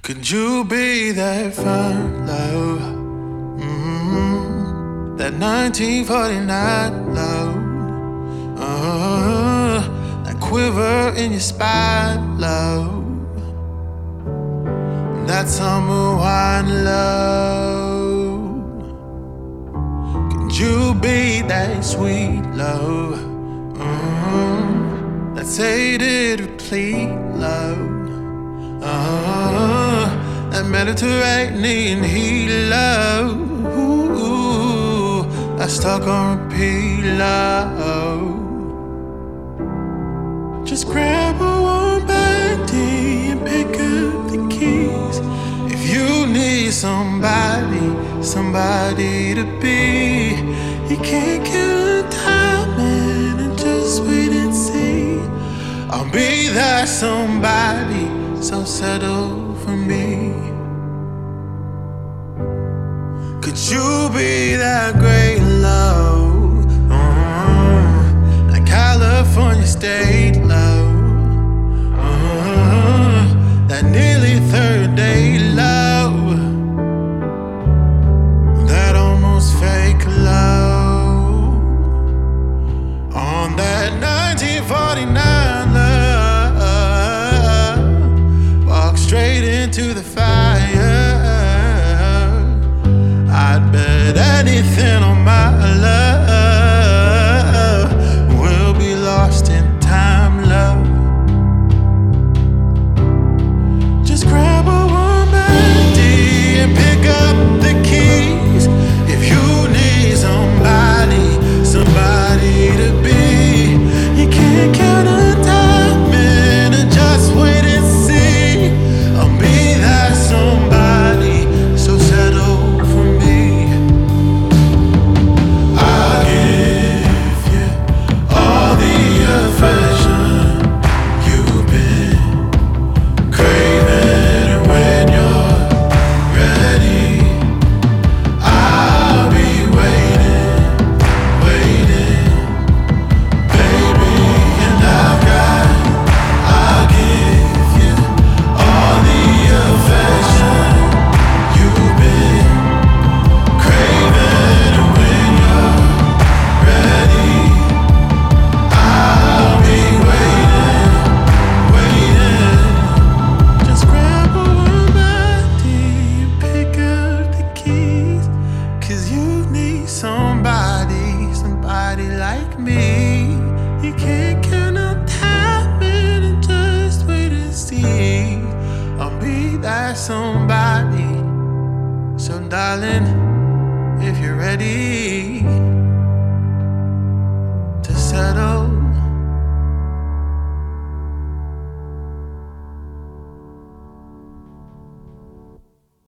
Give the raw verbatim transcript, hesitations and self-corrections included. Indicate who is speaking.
Speaker 1: Could you be that fine love? Mm-hmm. That nineteen forty-nine love. Uh, that quiver in your spine, love. That summer wine love. Could you be that sweet love? Mm-hmm. That sated replete love. Uh, that Mediterranean heat love. Ooh, that stuck on repeat love. Just grab a warm body and pick up the keys. If you need somebody, somebody to be, you can't count time in and just wait and see. I'll be that somebody, so settle for me. Could you be that great love? Uh, that California state love. Uh, that nearly third day love. That almost fake love. On that nineteen forty-nine love. Straight into the fire. I'd bet anything on my love. We'll be lost in time, love. Just grab a warm body and pick up the keys. If you need somebody, somebody to be, you can't count on time and just wait and see. I'll be that somebody, so settle for me. I'll give you all the affection you've been craving, and when you're ready, I'll be waiting, waiting, baby. And I've got, I'll give you all the affection you've been craving, and when you're ready, I'll be waiting, waiting. Just grab a warm body and pick up the keys. Cause you need somebody, somebody like me. You can't count on time and just wait and see. I'll be that somebody. So darling, if you're ready,